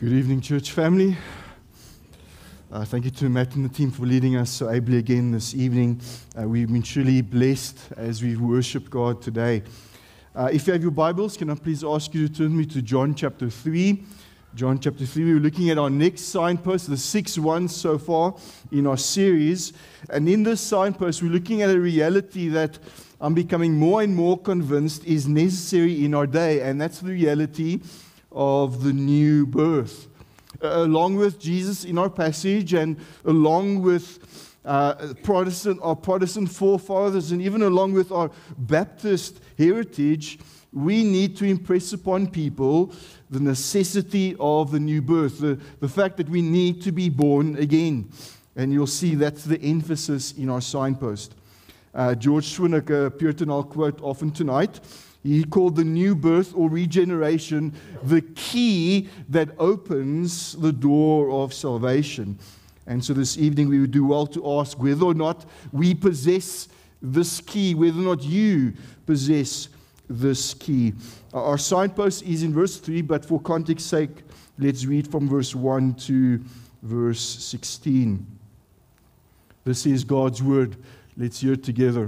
Good evening, church family. Thank you to Matt and the team for leading us so ably again this evening. We've been truly blessed as we worship God today. If you have your Bibles, can I please ask you to turn me to John chapter 3. John chapter 3, we're looking at our next signpost, the sixth one so far in our series. And in this signpost, we're looking at a reality that I'm becoming more and more convinced is necessary in our day, and that's the reality of the new birth. Along with Jesus in our passage, and along with our Protestant forefathers, and even along with our Baptist heritage, we need to impress upon people the necessity of the new birth, the fact that we need to be born again. And you'll see that's the emphasis in our signpost. George Swinnock, a Puritan I'll quote often tonight, he called the new birth or regeneration the key that opens the door of salvation. And so this evening we would do well to ask whether or not we possess this key, whether or not you possess this key. Our signpost is in verse 3, but for context sake, let's read from verse 1 to verse 16. This is God's word. Let's hear it together.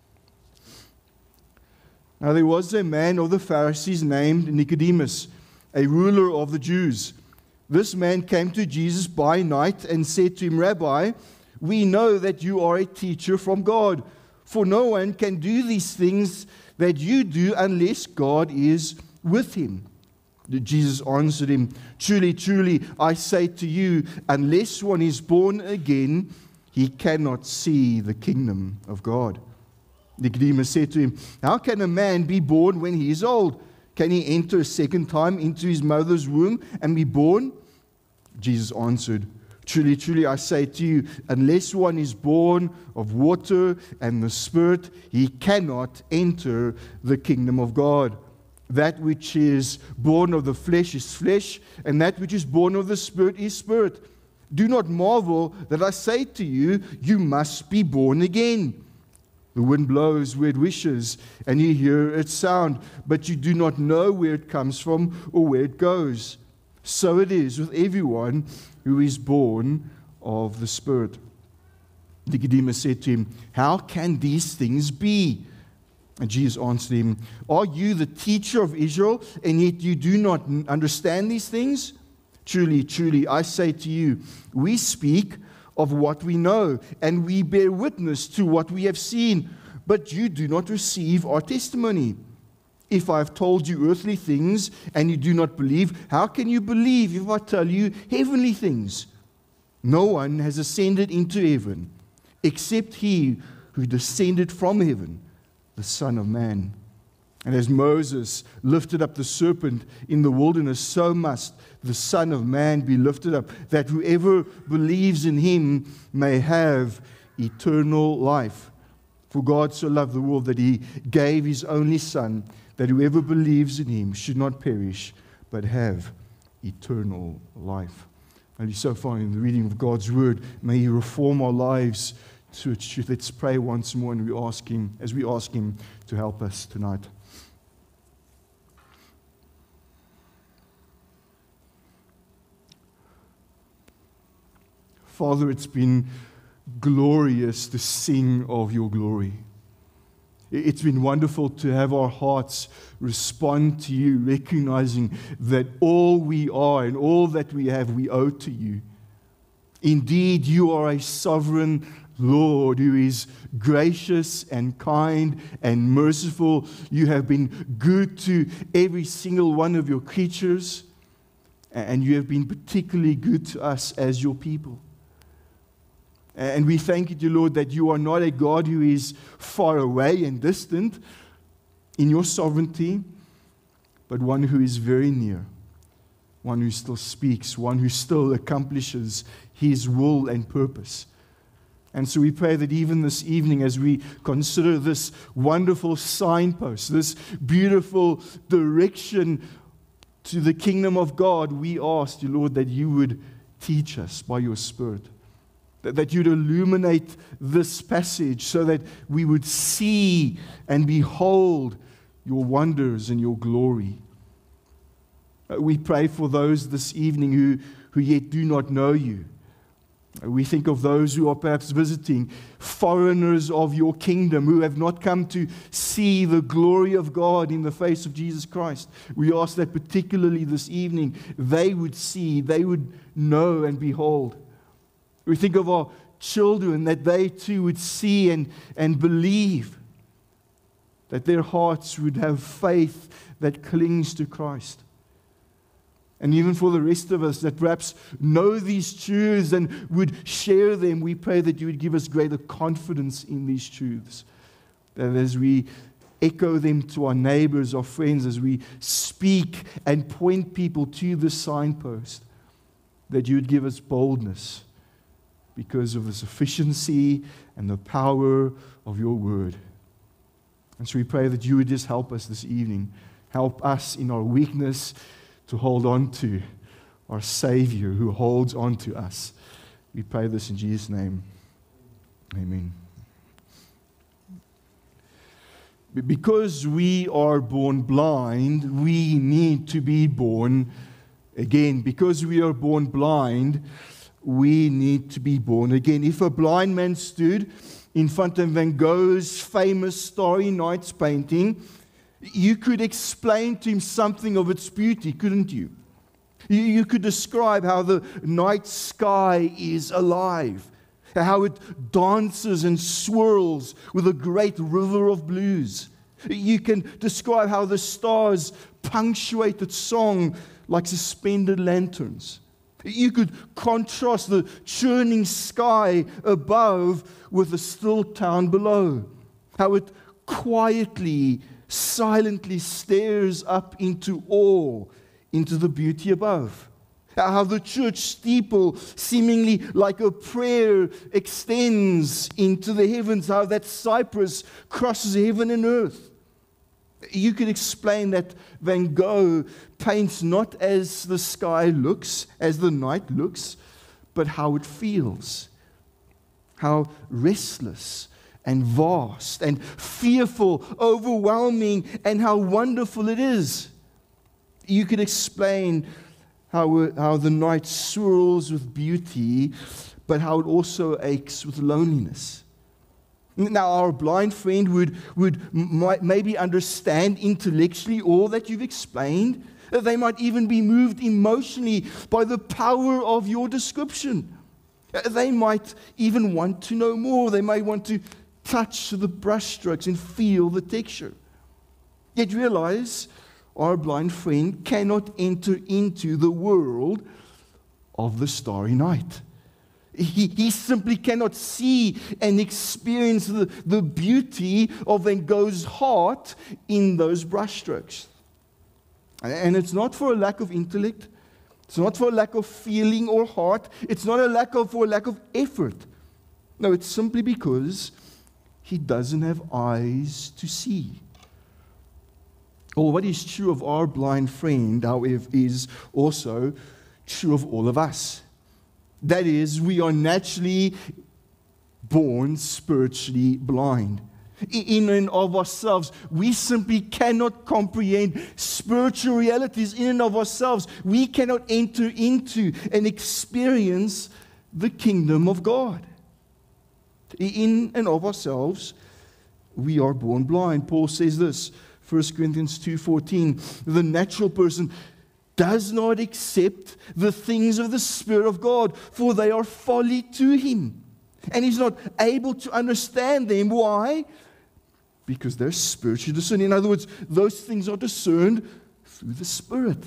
Now there was a man of the Pharisees named Nicodemus, a ruler of the Jews. This man came to Jesus by night and said to him, Rabbi, we know that you are a teacher from God, for no one can do these things that you do unless God is with him. Jesus answered him, Truly, truly, I say to you, unless one is born again, he cannot see the kingdom of God. Nicodemus said to him, How can a man be born when he is old? Can he enter a second time into his mother's womb and be born? Jesus answered, Truly, truly, I say to you, unless one is born of water and the Spirit, he cannot enter the kingdom of God. That which is born of the flesh is flesh, and that which is born of the Spirit is spirit. Do not marvel that I say to you, you must be born again. The wind blows where it wishes, and you hear its sound, but you do not know where it comes from or where it goes. So it is with everyone who is born of the Spirit. Nicodemus said to him, How can these things be? And Jesus answered him, Are you the teacher of Israel, and yet you do not understand these things? Truly, truly, I say to you, we speak of what we know, and we bear witness to what we have seen, but you do not receive our testimony. If I have told you earthly things, and you do not believe, how can you believe if I tell you heavenly things? No one has ascended into heaven, except he who descended from heaven, the Son of Man. And as Moses lifted up the serpent in the wilderness, so must the Son of Man be lifted up, that whoever believes in him may have eternal life. For God so loved the world that he gave his only Son, that whoever believes in him should not perish, but have eternal life. And so far in the reading of God's word, may he reform our lives to its truth. Let's pray once more, and we ask him to help us tonight. Father, it's been glorious to sing of your glory. It's been wonderful to have our hearts respond to you, recognizing that all we are and all that we have, we owe to you. Indeed, you are a sovereign Lord who is gracious and kind and merciful. You have been good to every single one of your creatures, and you have been particularly good to us as your people. And we thank you, dear Lord, that you are not a God who is far away and distant in your sovereignty, but one who is very near, one who still speaks, one who still accomplishes his will and purpose. And so we pray that even this evening, as we consider this wonderful signpost, this beautiful direction to the kingdom of God, we ask, dear Lord, that you would teach us by your Spirit. That you'd illuminate this passage so that we would see and behold your wonders and your glory. We pray for those this evening who yet do not know you. We think of those who are perhaps visiting, foreigners of your kingdom, who have not come to see the glory of God in the face of Jesus Christ. We ask that particularly this evening, they would see, they would know and behold. We think of our children, that they too would see and believe, that their hearts would have faith that clings to Christ. And even for the rest of us that perhaps know these truths and would share them, we pray that you would give us greater confidence in these truths. That as we echo them to our neighbors, our friends, as we speak and point people to the signpost, that you would give us boldness because of the sufficiency and the power of your word. And so we pray that you would just help us this evening. Help us in our weakness to hold on to our Savior who holds on to us. We pray this in Jesus' name. Amen. Because we are born blind, we need to be born again. Because we are born blind, we need to be born again. If a blind man stood in front of Van Gogh's famous Starry Nights painting, you could explain to him something of its beauty, couldn't you? You could describe how the night sky is alive, how it dances and swirls with a great river of blues. You can describe how the stars punctuate its song like suspended lanterns. You could contrast the churning sky above with the still town below, how it quietly, silently stares up into awe, into the beauty above. How the church steeple, seemingly like a prayer, extends into the heavens, how that cypress crosses heaven and earth. You could explain that Van Gogh paints not as the sky looks, as the night looks, but how it feels. How restless and vast and fearful, overwhelming, and how wonderful it is. You could explain how the night swirls with beauty, but how it also aches with loneliness. Now, our blind friend might maybe understand intellectually all that you've explained. They might even be moved emotionally by the power of your description. They might even want to know more. They might want to touch the brushstrokes and feel the texture. Yet realize our blind friend cannot enter into the world of the starry night. He simply cannot see and experience the beauty of Van Gogh's heart in those brushstrokes. And it's not for a lack of intellect. It's not for a lack of feeling or heart. It's not for a lack of effort. No, it's simply because he doesn't have eyes to see. Or what is true of our blind friend, however, is also true of all of us. That is, we are naturally born spiritually blind. In and of ourselves, we simply cannot comprehend spiritual realities in and of ourselves. We cannot enter into and experience the kingdom of God. In and of ourselves, we are born blind. Paul says this, 1 Corinthians 2:14, the natural person does not accept the things of the Spirit of God, for they are folly to him. And he's not able to understand them. Why? Because they're spiritually discerned. In other words, those things are discerned through the Spirit.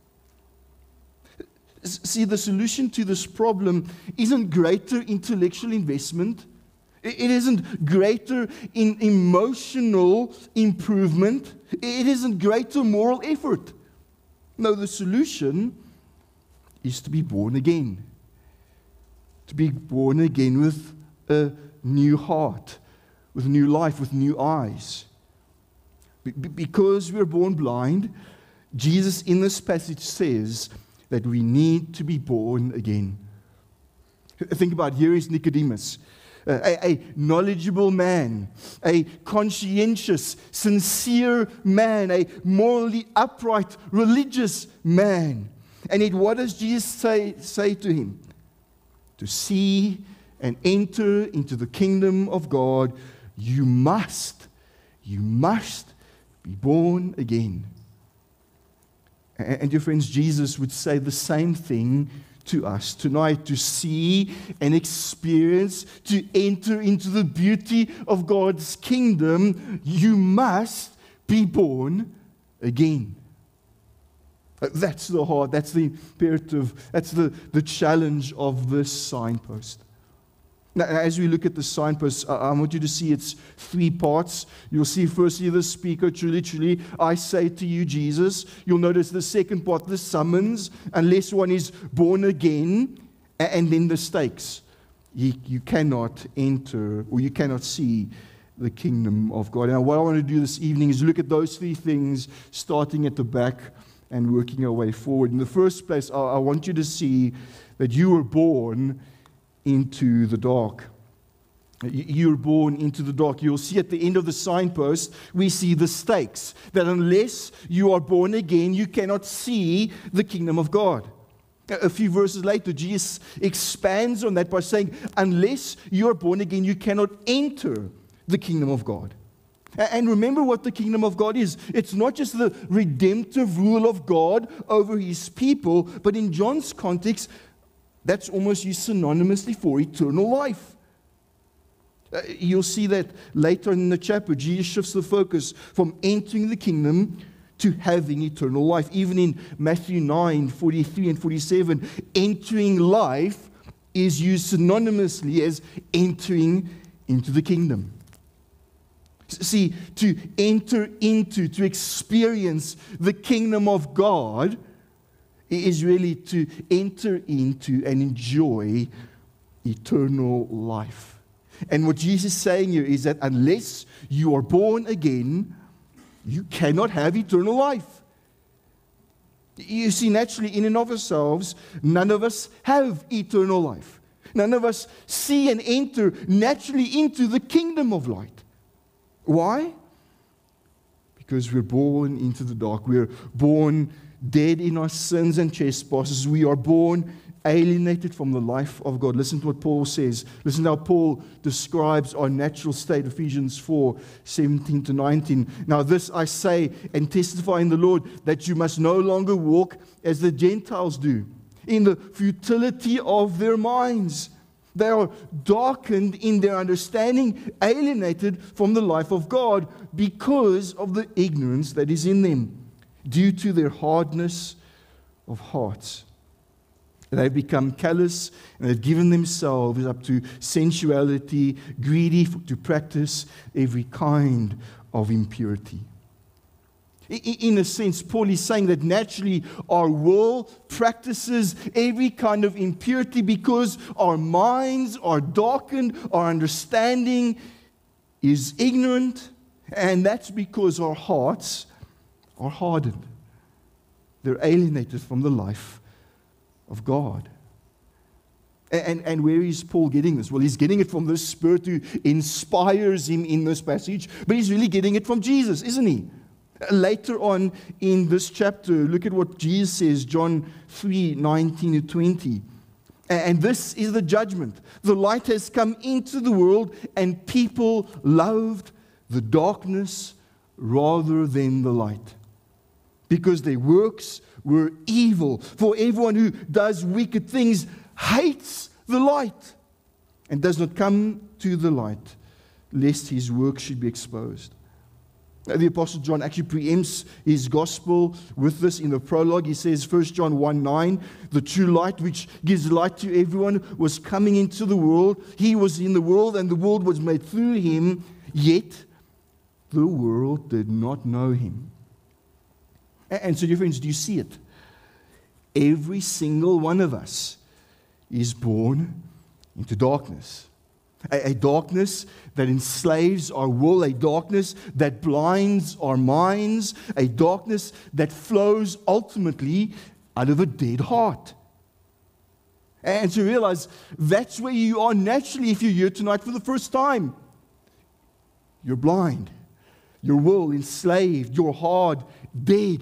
See, the solution to this problem isn't greater intellectual investment. It isn't greater in emotional improvement. It isn't greater moral effort. No, the solution is to be born again. To be born again with a new heart, with new life, with new eyes. Because we're born blind, Jesus in this passage says that we need to be born again. Think about, here is Nicodemus, a knowledgeable man, a conscientious, sincere man, a morally upright, religious man. And yet what does Jesus say to him? To see and enter into the kingdom of God, you must be born again. And dear friends, Jesus would say the same thing to us tonight, to see and experience, to enter into the beauty of God's kingdom. You must be born again. That's the heart, that's the imperative, that's the challenge of this signpost. Now, as we look at the signpost, I want you to see its three parts. You'll see firstly the speaker, truly, I say to you, Jesus. You'll notice the second part, the summons, unless one is born again, and then the stakes. You cannot enter, or you cannot see the kingdom of God. Now, what I want to do this evening is look at those three things, starting at the back and working our way forward. In the first place, I want you to see that you were born into the dark. You're born into the dark. You'll see at the end of the signpost, we see the stakes, that unless you are born again, you cannot see the kingdom of God. A few verses later, Jesus expands on that by saying, unless you are born again, you cannot enter the kingdom of God. And remember what the kingdom of God is. It's not just the redemptive rule of God over his people, but in John's context, that's almost used synonymously for eternal life. You'll see that later in the chapter, Jesus shifts the focus from entering the kingdom to having eternal life. Even in Matthew 9, 43 and 47, entering life is used synonymously as entering into the kingdom. See, to enter into, to experience the kingdom of God is really to enter into and enjoy eternal life. And what Jesus is saying here is that unless you are born again, you cannot have eternal life. You see, naturally, in and of ourselves, none of us have eternal life. None of us see and enter naturally into the kingdom of light. Why? Because we're born into the dark. We're born dead in our sins and trespasses. We are born alienated from the life of God. Listen to what Paul says. Listen to how Paul describes our natural state, Ephesians 4, 17 to 19. Now this I say and testify in the Lord, that you must no longer walk as the Gentiles do, in the futility of their minds. They are darkened in their understanding, alienated from the life of God because of the ignorance that is in them, due to their hardness of hearts. They've become callous and they've given themselves up to sensuality, greedy to practice every kind of impurity. In a sense, Paul is saying that naturally our world practices every kind of impurity because our minds are darkened, our understanding is ignorant, and that's because our hearts are hardened. They're alienated from the life of God. And where is Paul getting this? Well, he's getting it from the Spirit who inspires him in this passage, but he's really getting it from Jesus, isn't he? Later on in this chapter, look at what Jesus says, John 3, 19 to 20. And this is the judgment. The light has come into the world, and people loved the darkness rather than the light, because their works were evil. For everyone who does wicked things hates the light and does not come to the light, lest his work should be exposed. The Apostle John actually preempts his gospel with this in the prologue. He says, 1 John 1:9, the true light which gives light to everyone was coming into the world. He was in the world, and the world was made through him, yet the world did not know him. And so, dear friends, do you see it? Every single one of us is born into darkness. A darkness that enslaves our will, a darkness that blinds our minds, a darkness that flows ultimately out of a dead heart. And to realize that's where you are naturally if you're here tonight for the first time. You're blind. Your will enslaved. Your heart dead.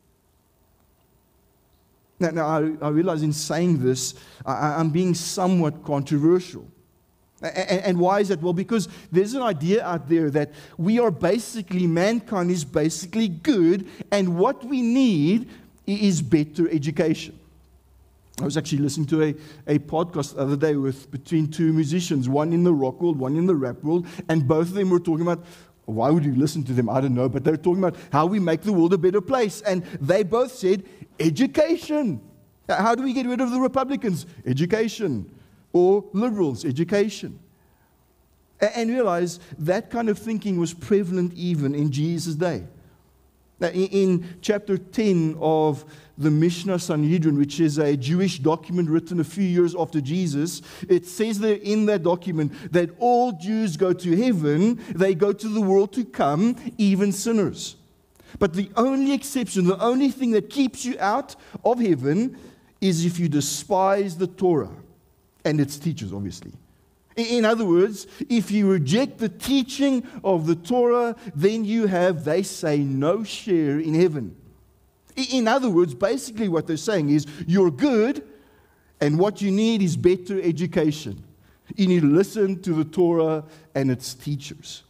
Now I realize in saying this, I'm being somewhat controversial. And why is that? Well, because there's an idea out there that mankind is basically good, and what we need is better education. I was actually listening to a podcast the other day between two musicians, one in the rock world, one in the rap world, and both of them were talking about, why would you listen to them? I don't know, but they're talking about how we make the world a better place. And they both said, education. How do we get rid of the Republicans? Education. Or liberals, education. And realize that kind of thinking was prevalent even in Jesus' day. Now, in chapter 10 of the Mishnah Sanhedrin, which is a Jewish document written a few years after Jesus, it says there in that document that all Jews go to heaven, they go to the world to come, even sinners. But the only exception, the only thing that keeps you out of heaven is if you despise the Torah and its teachers, obviously. In other words, if you reject the teaching of the Torah, then you have, they say, no share in heaven. In other words, basically what they're saying is, you're good, and what you need is better education. You need to listen to the Torah and its teachers.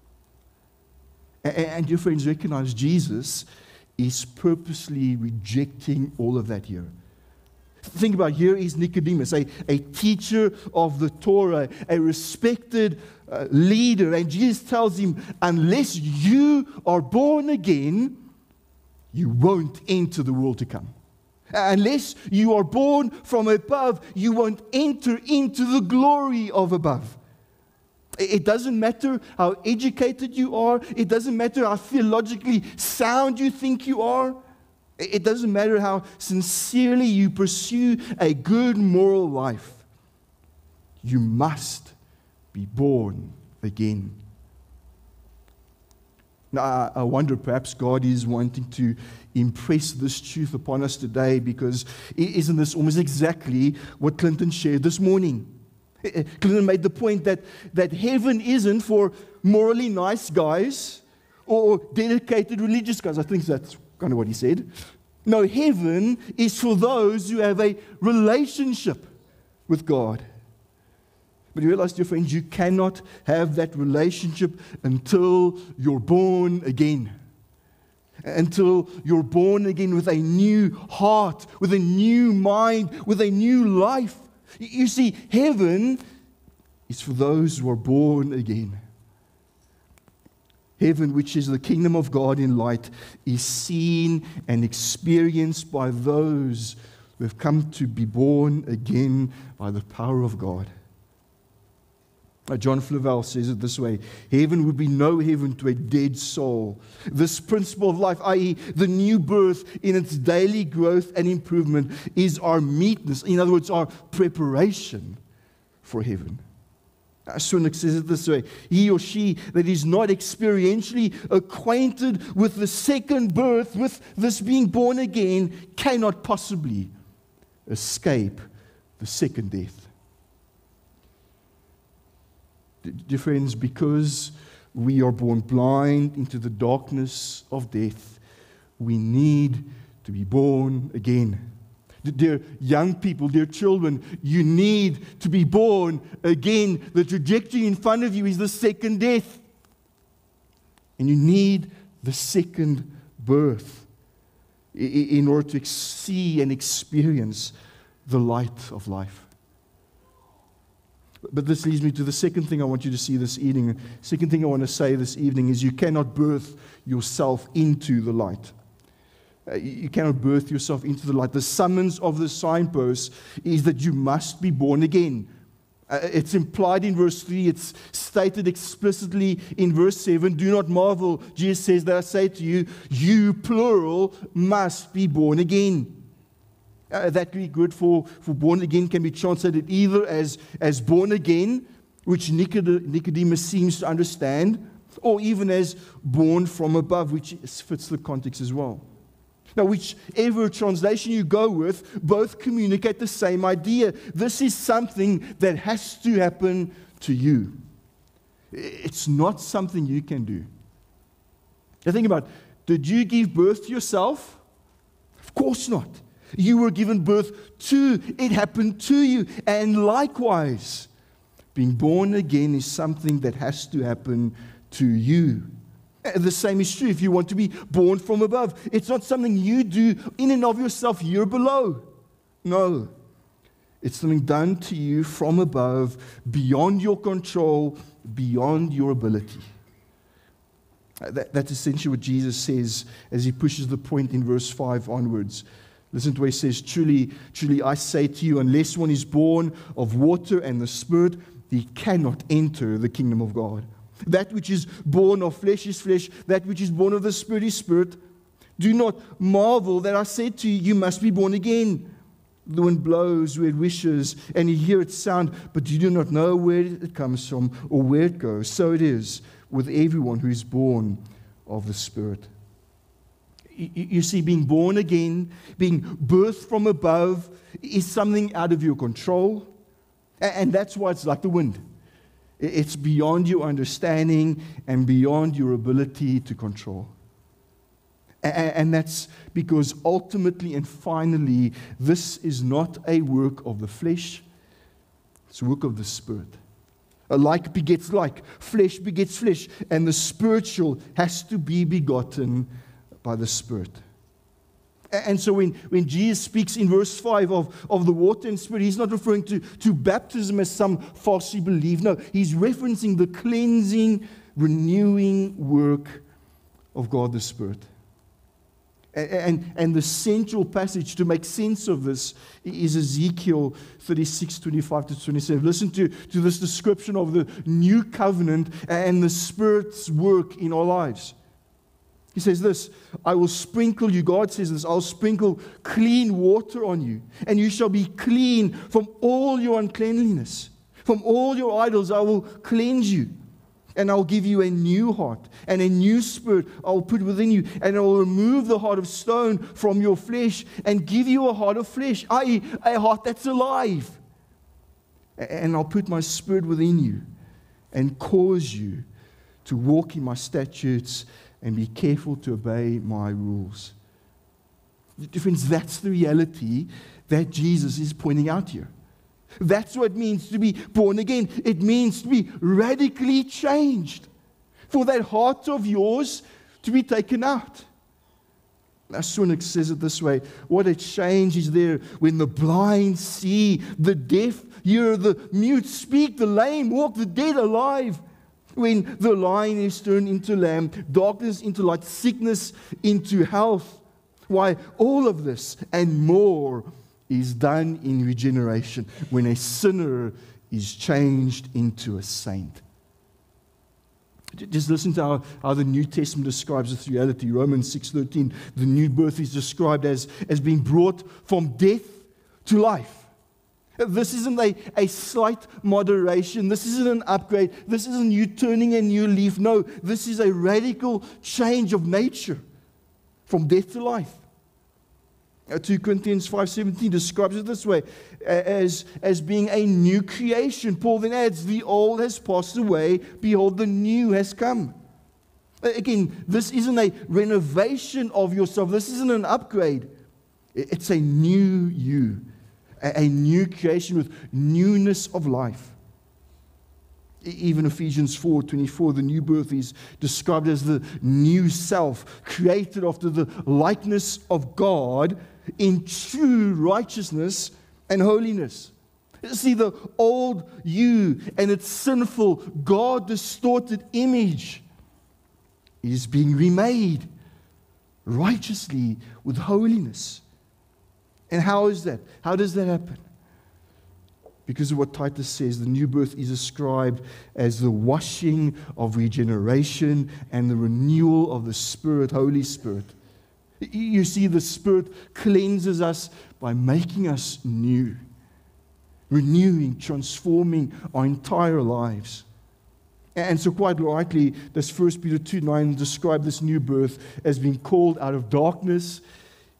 And your friends recognize Jesus is purposely rejecting all of that here. Think about, here is Nicodemus, a teacher of the Torah, a respected leader. And Jesus tells him, unless you are born again, you won't enter the world to come. Unless you are born from above, you won't enter into the glory of above. It doesn't matter how educated you are. It doesn't matter how theologically sound you think you are. It doesn't matter how sincerely you pursue a good moral life. You must be born again. Now, I wonder, perhaps God is wanting to impress this truth upon us today, because isn't this almost exactly what Clinton shared this morning? Clinton made the point that heaven isn't for morally nice guys or dedicated religious guys. I think that's kind of what he said. No, heaven is for those who have a relationship with God. But you realize, dear friends, you cannot have that relationship until you're born again. Until you're born again with a new heart, with a new mind, with a new life. You see, heaven is for those who are born again. Heaven, which is the kingdom of God in light, is seen and experienced by those who have come to be born again by the power of God. John Flavel says it this way: heaven would be no heaven to a dead soul. This principle of life, i.e. the new birth in its daily growth and improvement, is our meetness. In other words, our preparation for heaven. Swinnock says it this way: he or she that is not experientially acquainted with the second birth, with this being born again, cannot possibly escape the second death. Dear friends, because we are born blind into the darkness of death, we need to be born again. Dear young people, dear children, you need to be born again. The trajectory in front of you is the second death. And you need the second birth in order to see and experience the light of life. But this leads me to the second thing I want you to see this evening. Second thing I want to say this evening is you cannot birth yourself into the light. You cannot birth yourself into the light. The summons of the signpost is that you must be born again. It's implied in verse 3. It's stated explicitly in verse 7. Do not marvel. Jesus says that I say to you, you, plural, must be born again. That Greek word for born again can be translated either as born again, which Nicodemus seems to understand, or even as born from above, which fits the context as well. Now, whichever translation you go with, both communicate the same idea. This is something that has to happen to you. It's not something you can do. Now think about it. Did you give birth to yourself? Of course not. You were given birth to, it happened to you. And likewise, being born again is something that has to happen to you. The same is true if you want to be born from above. It's not something you do in and of yourself, you're below. No. It's something done to you from above, beyond your control, beyond your ability. That's essentially what Jesus says as he pushes the point in verse 5 onwards. Listen to what he says, Truly, truly, I say to you, unless one is born of water and the Spirit, he cannot enter the kingdom of God. That which is born of flesh is flesh, that which is born of the Spirit is spirit. Do not marvel that I said to you, you must be born again. The wind blows where it wishes, and you hear its sound, but you do not know where it comes from or where it goes. So it is with everyone who is born of the Spirit. You see, being born again, being birthed from above, is something out of your control. And that's why it's like the wind. It's beyond your understanding and beyond your ability to control. And that's because ultimately and finally, this is not a work of the flesh, it's a work of the Spirit. Like begets like, flesh begets flesh, and the spiritual has to be begotten by the Spirit. And so when Jesus speaks in verse 5 of the water and Spirit, he's not referring to baptism as some falsely believe. No, he's referencing the cleansing, renewing work of God the Spirit. And the central passage to make sense of this is Ezekiel 36:25-27. Listen to this description of the new covenant and the Spirit's work in our lives. He says this, I will sprinkle you, God says this, I'll sprinkle clean water on you, and you shall be clean from all your uncleanliness. From all your idols I will cleanse you, and I'll give you a new heart, and a new spirit I'll put within you, and I will remove the heart of stone from your flesh, and give you a heart of flesh, i.e., a heart that's alive. And I'll put my Spirit within you, and cause you to walk in my statutes, and be careful to obey my rules. Friends, that's the reality that Jesus is pointing out here. That's what it means to be born again. It means to be radically changed. For that heart of yours to be taken out. Now, Sunak says it this way, what a change is there when the blind see, the deaf hear, the mute speak, the lame walk, the dead alive. When the lion is turned into lamb, darkness into light, sickness into health. Why, all of this and more is done in regeneration when a sinner is changed into a saint. Just listen to how the New Testament describes this reality. Romans 6:13, the new birth is described as being brought from death to life. This isn't a slight moderation. This isn't an upgrade. This isn't you turning a new leaf. No, this is a radical change of nature from death to life. 2 Corinthians 5:17 describes it this way, as being a new creation. Paul then adds, the old has passed away, behold, the new has come. Again, this isn't a renovation of yourself. This isn't an upgrade. It's a new you. A new creation with newness of life. Even Ephesians 4:24, the new birth is described as the new self, created after the likeness of God in true righteousness and holiness. See, the old you and its sinful, God-distorted image is being remade righteously with holiness. And how is that? How does that happen? Because of what Titus says, the new birth is described as the washing of regeneration and the renewal of the Spirit, Holy Spirit. You see, the Spirit cleanses us by making us new, renewing, transforming our entire lives. And so quite rightly, does 1 Peter 2:9 describe this new birth as being called out of darkness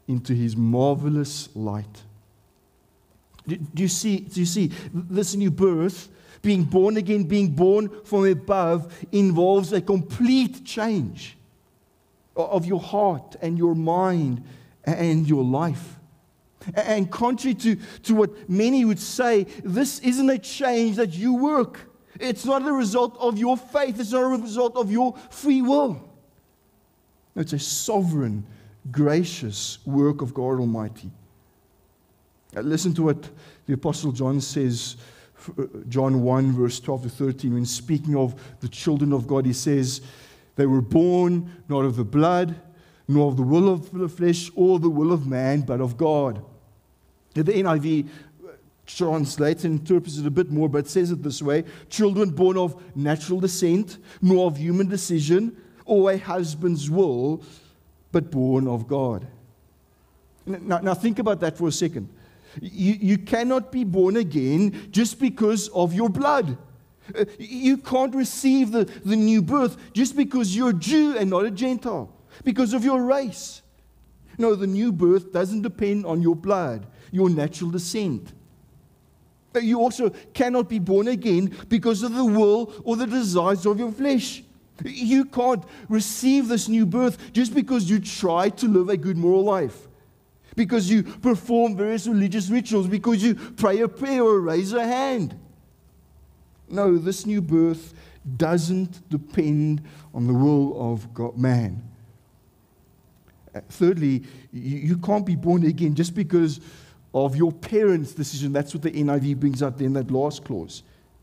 into His marvelous light. Do you see this new birth, being born again, being born from above, involves a complete change of your heart and your mind and your life. And contrary to what many would say, this isn't a change that you work. It's not a result of your faith. It's not a result of your free will. No, it's a sovereign, gracious work of God Almighty. Listen to what the Apostle John says, John 1, verse 12 to 13, when speaking of the children of God. He says, they were born not of the blood, nor of the will of the flesh, or the will of man, but of God. The NIV translates and interprets it a bit more, but it says it this way: children born of natural descent, nor of human decision, or a husband's will, but born of God. Now think about that for a second. You cannot be born again just because of your blood. You can't receive the new birth just because you're a Jew and not a Gentile, because of your race. No, the new birth doesn't depend on your blood, your natural descent. You also cannot be born again because of the will or the desires of your flesh. You can't receive this new birth just because you try to live a good moral life, because you perform various religious rituals, because you pray a prayer or raise a hand. No, this new birth doesn't depend on the will of God, man. Thirdly, you can't be born again just because of your parents' decision. That's what the NIV brings out there in that last clause.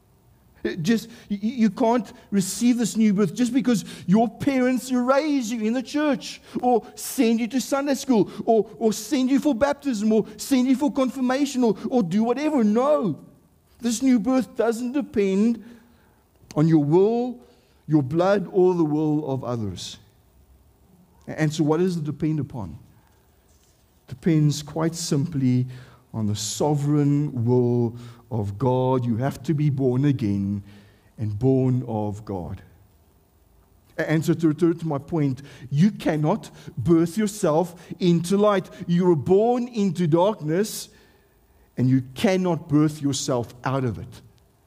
You can't receive this new birth just because your parents raise you in the church, or send you to Sunday school, or send you for baptism, or send you for confirmation, or do whatever. No. This new birth doesn't depend on your will, your blood, or the will of others. And so what does it depend upon? It depends quite simply on the sovereign will of God. You have to be born again and born of God. And so to return to my point, you cannot birth yourself into light. You were born into darkness, and you cannot birth yourself out of it.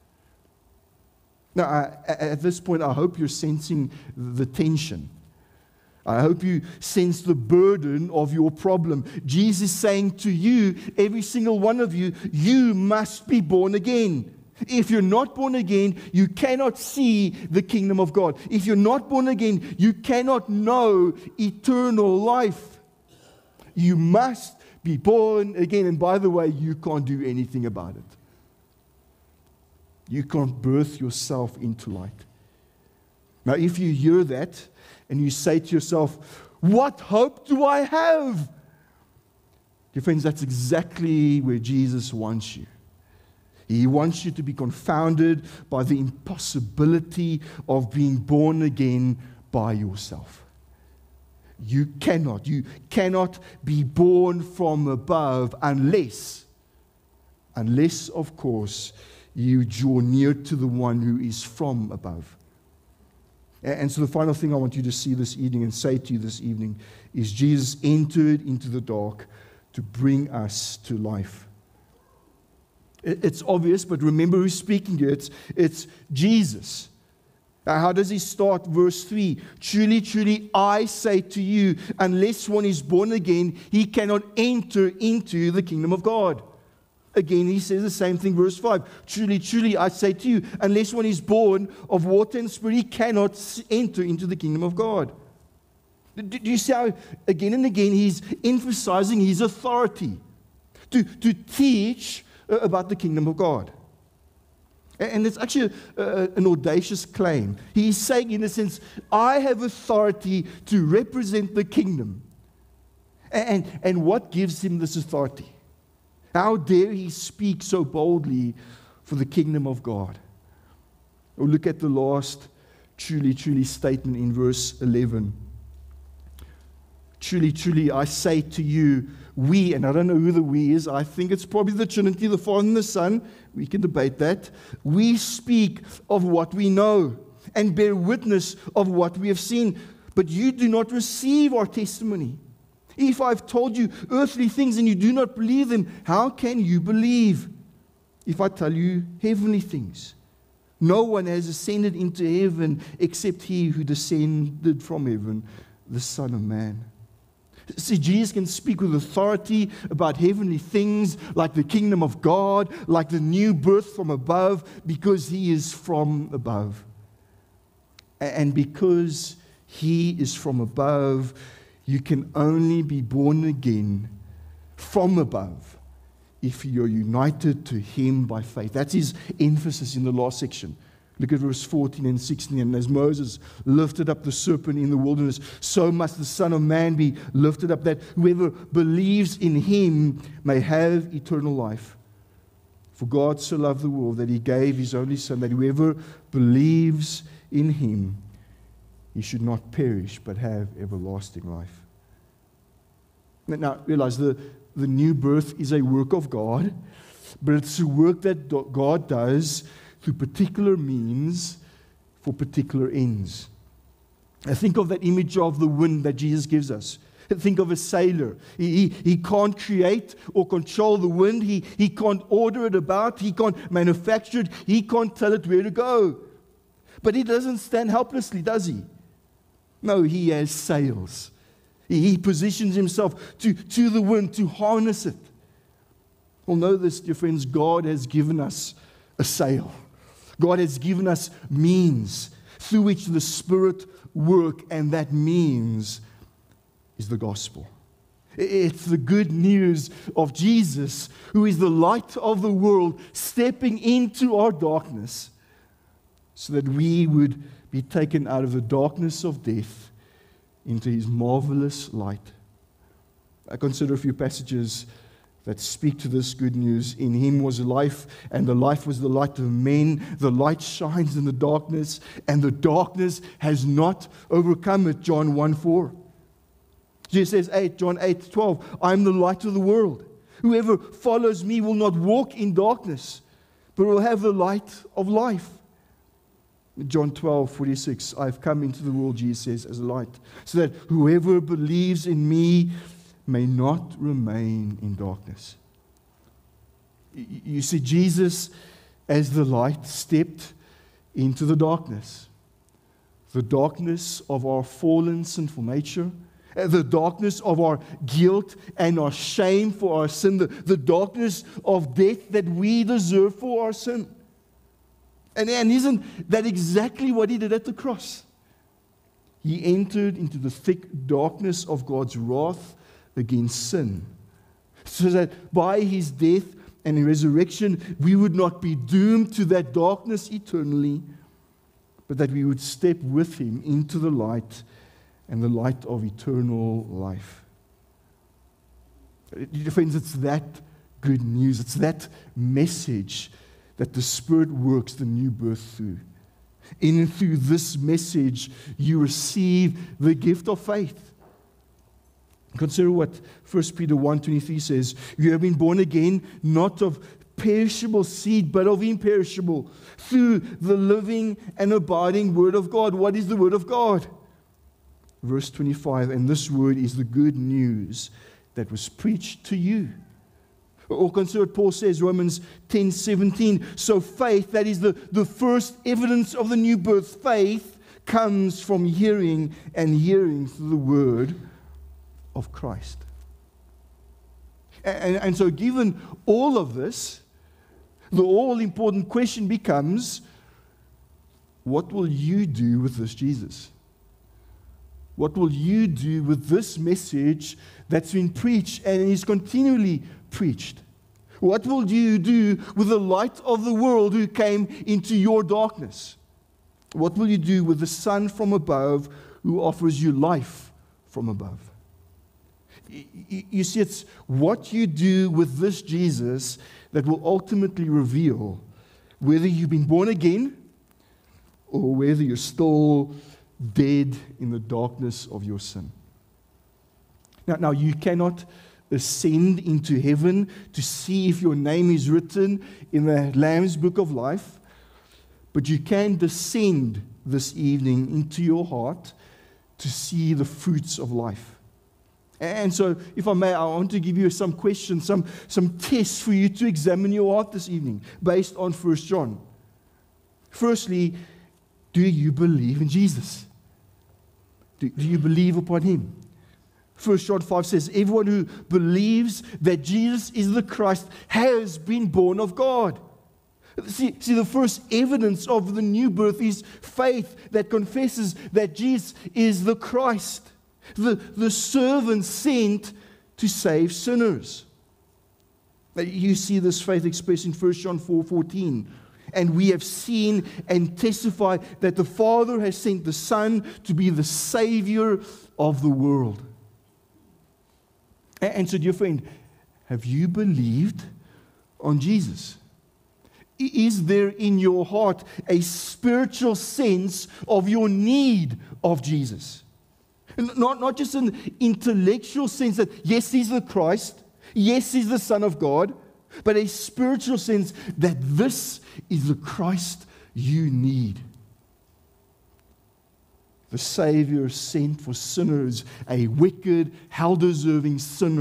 Now, at this point, I hope you're sensing the tension. I hope you sense the burden of your problem. Jesus is saying to you, every single one of you, you must be born again. If you're not born again, you cannot see the kingdom of God. If you're not born again, you cannot know eternal life. You must be born again. And by the way, you can't do anything about it. You can't birth yourself into light. Now, if you hear that, and you say to yourself, what hope do I have? Dear friends, that's exactly where Jesus wants you. He wants you to be confounded by the impossibility of being born again by yourself. You cannot be born from above unless, of course, you draw near to the one who is from above. And so the final thing I want you to see this evening and say to you this evening is Jesus entered into the dark to bring us to life. It's obvious, but remember who's speaking here. It's Jesus. How does he start? Verse 3, truly, truly, I say to you, unless one is born again, he cannot enter into the kingdom of God. Again, he says the same thing, verse 5. Truly, truly, I say to you, unless one is born of water and spirit, he cannot enter into the kingdom of God. Do you see how, again and again, he's emphasizing his authority to teach about the kingdom of God? And it's actually an audacious claim. He's saying, in a sense, I have authority to represent the kingdom. And what gives him this authority? How dare he speak so boldly for the kingdom of God? Or look at the last truly, truly statement in verse 11. Truly, truly, I say to you, we, and I don't know who the we is, I think it's probably the Trinity, the Father and the Son. We can debate that. We speak of what we know and bear witness of what we have seen, but you do not receive our testimony. If I've told you earthly things and you do not believe them, how can you believe if I tell you heavenly things? No one has ascended into heaven except he who descended from heaven, the Son of Man. See, Jesus can speak with authority about heavenly things like the kingdom of God, like the new birth from above, because he is from above. And because he is from above, you can only be born again from above if you're united to him by faith. That's his emphasis in the last section. Look at verse 14 and 16. And as Moses lifted up the serpent in the wilderness, so must the Son of Man be lifted up, that whoever believes in him may have eternal life. For God so loved the world that he gave his only Son, that whoever believes in him, he should not perish but have everlasting life. Now, realize the new birth is a work of God, but it's a work that God does through particular means for particular ends. I think of that image of the wind that Jesus gives us. Think of a sailor. He can't create or control the wind. He can't order it about. He can't manufacture it. He can't tell it where to go. But he doesn't stand helplessly, does he? No, he has sails. He positions himself to the wind, to harness it. Well, know this, dear friends, God has given us a sail. God has given us means through which the Spirit work, and that means is the gospel. It's the good news of Jesus, who is the light of the world, stepping into our darkness so that we would be taken out of the darkness of death into his marvelous light. I consider a few passages that speak to this good news. In him was life, and the life was the light of men. The light shines in the darkness, and the darkness has not overcome it. John 1:4. Jesus says, John 8:12, I am the light of the world. Whoever follows me will not walk in darkness, but will have the light of life. John 12:46, I've come into the world, Jesus says, as a light, so that whoever believes in me may not remain in darkness. You see, Jesus, as the light, stepped into the darkness of our fallen, sinful nature, the darkness of our guilt and our shame for our sin, the darkness of death that we deserve for our sin. And isn't that exactly what he did at the cross? He entered into the thick darkness of God's wrath against sin, so that by his death and resurrection, we would not be doomed to that darkness eternally, but that we would step with him into the light and the light of eternal life. Friends, it's that good news, it's that message that the Spirit works the new birth through. In and through this message, you receive the gift of faith. Consider what 1 Peter 1:23 says. You have been born again, not of perishable seed, but of imperishable, through the living and abiding Word of God. What is the Word of God? Verse 25, and this Word is the good news that was preached to you. Or consider what Paul says, Romans 10:17. So faith, that is the first evidence of the new birth, faith comes from hearing, and hearing through the Word of Christ. And so given all of this, the all-important question becomes, what will you do with this Jesus? What will you do with this message that's been preached and is continually preached? What will you do with the light of the world who came into your darkness? What will you do with the Son from above who offers you life from above? You see, it's what you do with this Jesus that will ultimately reveal whether you've been born again or whether you're still dead in the darkness of your sin. Now you cannot ascend into heaven to see if your name is written in the Lamb's Book of Life, but you can descend this evening into your heart to see the fruits of life. And so, if I may, I want to give you some questions, some tests for you to examine your heart this evening based on 1 John. Firstly, do you believe in Jesus? Do you believe upon Him? 1 John 5 says, everyone who believes that Jesus is the Christ has been born of God. See, the first evidence of the new birth is faith that confesses that Jesus is the Christ, the servant sent to save sinners. You see this faith expressed in 1 John 4:14. And we have seen and testified that the Father has sent the Son to be the Savior of the world. And so, dear friend, have you believed on Jesus? Is there in your heart a spiritual sense of your need of Jesus? Not just an intellectual sense that, yes, He's the Christ, yes, He's the Son of God, but a spiritual sense that this is the Christ you need. The Savior sent for sinners, a wicked, hell-deserving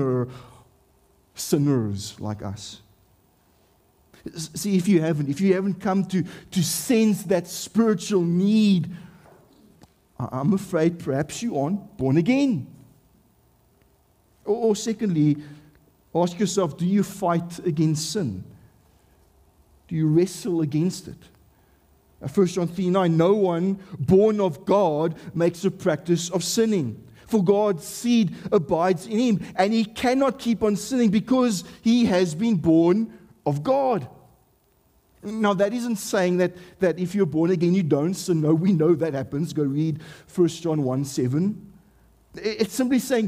sinners like us. See, if you haven't come to sense that spiritual need, I'm afraid perhaps you aren't born again. Or secondly, ask yourself, do you fight against sin? Do you wrestle against it? 1 John 3:9, no one born of God makes a practice of sinning. For God's seed abides in him, and he cannot keep on sinning because he has been born of God. Now, that isn't saying that if you're born again, you don't sin. No, we know that happens. Go read 1 John 1:7. It's simply saying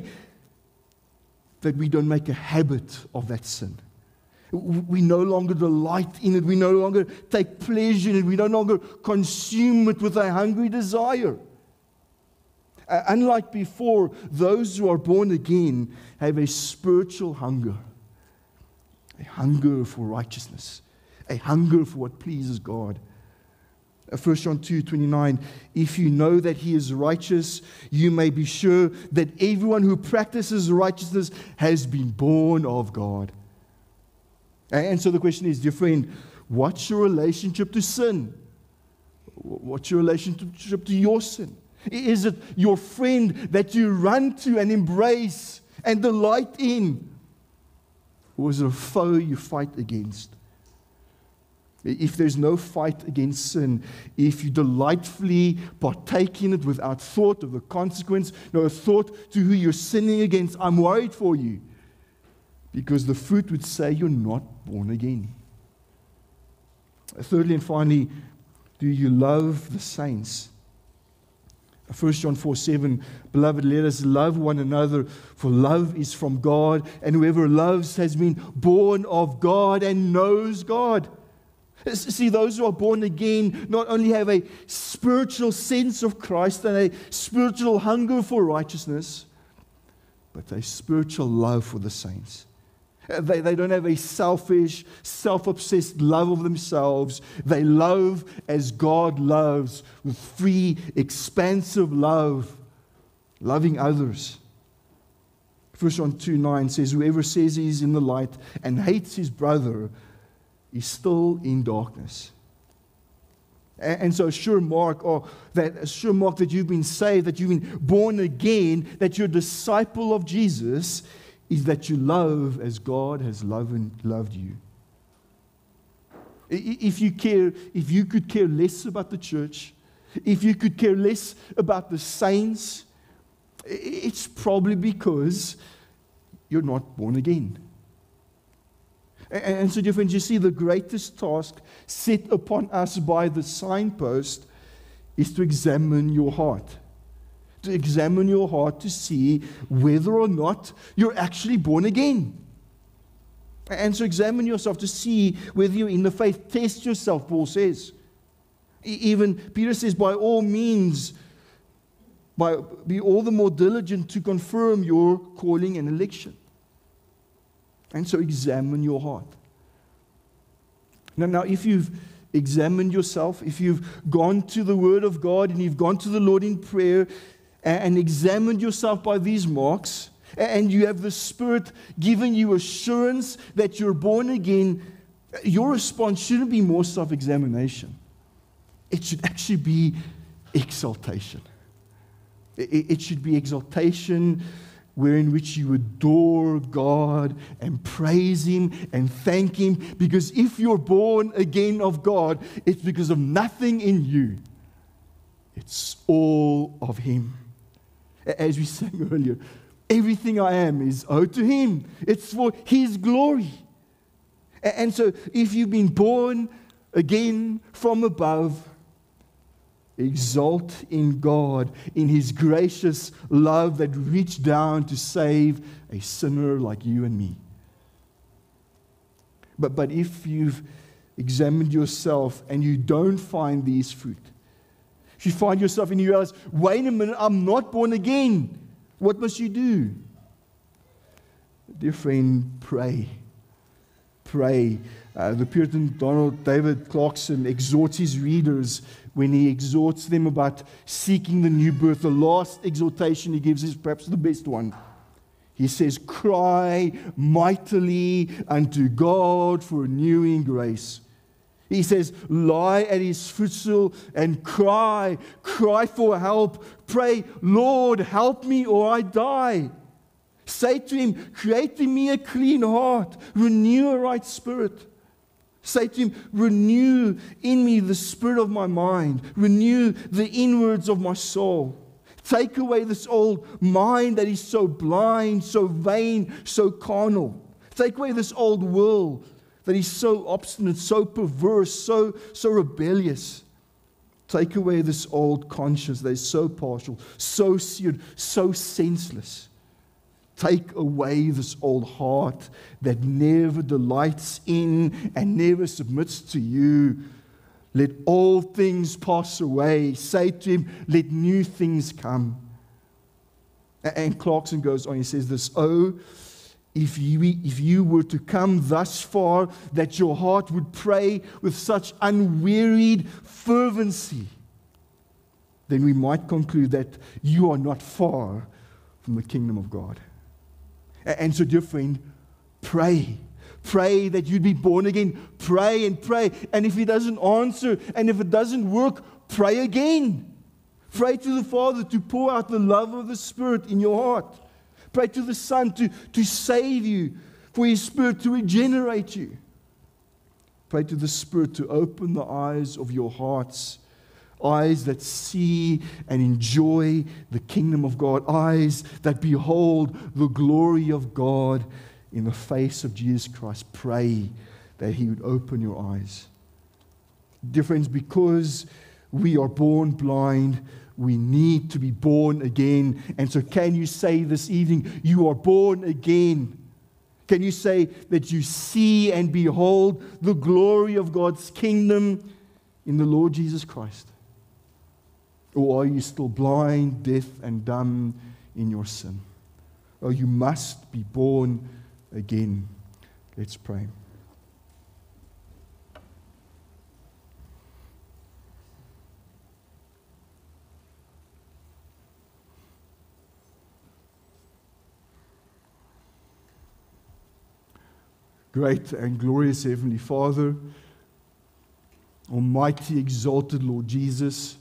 that we don't make a habit of that sin. We no longer delight in it. We no longer take pleasure in it. We no longer consume it with a hungry desire. Unlike before, those who are born again have a spiritual hunger. A hunger for righteousness. A hunger for what pleases God. 1 John 2:29, if you know that he is righteous, you may be sure that everyone who practices righteousness has been born of God. And so the question is, dear friend, what's your relationship to sin? What's your relationship to your sin? Is it your friend that you run to and embrace and delight in? Or is it a foe you fight against? If there's no fight against sin, if you delightfully partake in it without thought of the consequence, no thought to who you're sinning against, I'm worried for you. Because the fruit would say you're not born again. Thirdly and finally, do you love the saints? 1 John 4:7, beloved, let us love one another, for love is from God, and whoever loves has been born of God and knows God. See, those who are born again not only have a spiritual sense of Christ and a spiritual hunger for righteousness, but a spiritual love for the saints. They don't have a selfish, self-obsessed love of themselves. They love as God loves, with free, expansive love, loving others. 1 John 2:9 says, whoever says he is in the light and hates his brother is still in darkness. And so a sure mark that you've been saved, that you've been born again, that you're a disciple of Jesus, is that you love as God has loved you. If you could care less about the church, if you could care less about the saints, it's probably because you're not born again. And so, dear friends, you see, the greatest task set upon us by the signpost is to examine your heart. To examine your heart to see whether or not you're actually born again. And so examine yourself to see whether you're in the faith. Test yourself, Paul says. Even Peter says, by all means, be all the more diligent to confirm your calling and election. And so examine your heart. Now, if you've examined yourself, if you've gone to the Word of God and you've gone to the Lord in prayer and examined yourself by these marks, and you have the Spirit giving you assurance that you're born again, your response shouldn't be more self-examination. It should actually be exaltation. It should be exaltation wherein which you adore God and praise Him and thank Him. Because if you're born again of God, it's because of nothing in you. It's all of Him. As we sang earlier, everything I am is owed to Him. It's for His glory. And so if you've been born again from above, exalt in God, in His gracious love that reached down to save a sinner like you and me. But if you've examined yourself and you don't find these fruit, if you find yourself and you realize, wait a minute, I'm not born again, what must you do? Dear friend, pray. Pray. The Puritan Donald David Clarkson exhorts his readers when he exhorts them about seeking the new birth. The last exhortation he gives is perhaps the best one. He says, cry mightily unto God for renewing grace. He says, lie at His footstool and cry for help. Pray, Lord, help me or I die. Say to Him, create in me a clean heart, renew a right spirit. Say to Him, renew in me the spirit of my mind, renew the inwards of my soul. Take away this old mind that is so blind, so vain, so carnal. Take away this old will that is so obstinate, so perverse, so rebellious. Take away this old conscience that is so partial, so seared, so senseless. Take away this old heart that never delights in and never submits to you. Let all things pass away. Say to Him, let new things come. And Clarkson goes on, he says this, oh, if you were to come thus far, that your heart would pray with such unwearied fervency, then we might conclude that you are not far from the kingdom of God. And so, dear friend, pray. Pray that you'd be born again. Pray and pray. And if He doesn't answer, and if it doesn't work, pray again. Pray to the Father to pour out the love of the Spirit in your heart. Pray to the Son to save you, for His Spirit to regenerate you. Pray to the Spirit to open the eyes of your hearts, eyes that see and enjoy the kingdom of God, eyes that behold the glory of God in the face of Jesus Christ. Pray that He would open your eyes. Dear friends, because we are born blind, we need to be born again. And so can you say this evening, you are born again? Can you say that you see and behold the glory of God's kingdom in the Lord Jesus Christ? Or are you still blind, deaf, and dumb in your sin? Oh, you must be born again. Let's pray. Great and glorious Heavenly Father, Almighty, exalted Lord Jesus,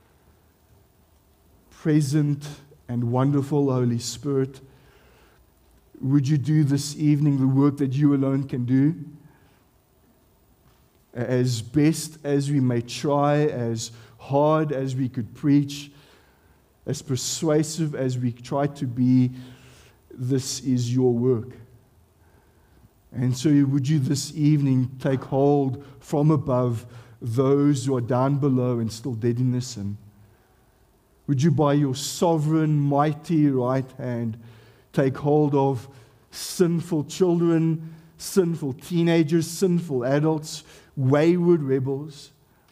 present and wonderful Holy Spirit, would you do this evening the work that you alone can do? As best as we may try, as hard as we could preach, as persuasive as we try to be, this is your work. And so would you this evening take hold from above those who are down below and still dead in their sin? Would you by your sovereign, mighty right hand take hold of sinful children, sinful teenagers, sinful adults, wayward rebels?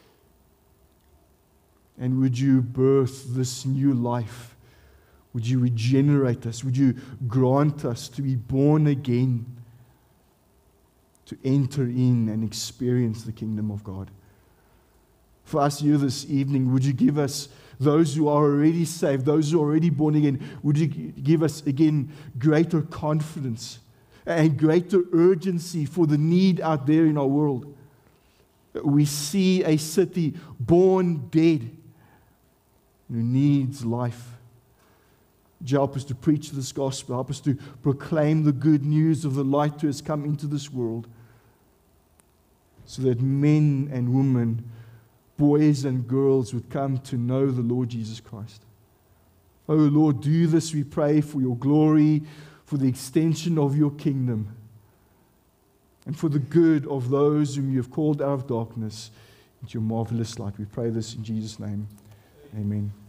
And would you birth this new life? Would you regenerate us? Would you grant us to be born again, to enter in and experience the kingdom of God? For us here this evening, would you give us those who are already saved, those who are already born again, would you give us again greater confidence and greater urgency for the need out there in our world. We see a city born dead who needs life. Would you help us to preach this gospel? Help us to proclaim the good news of the light who has come into this world, so that men and women, boys and girls would come to know the Lord Jesus Christ. Oh Lord, do this, we pray, for your glory, for the extension of your kingdom, and for the good of those whom you have called out of darkness into your marvelous light. We pray this in Jesus' name. Amen.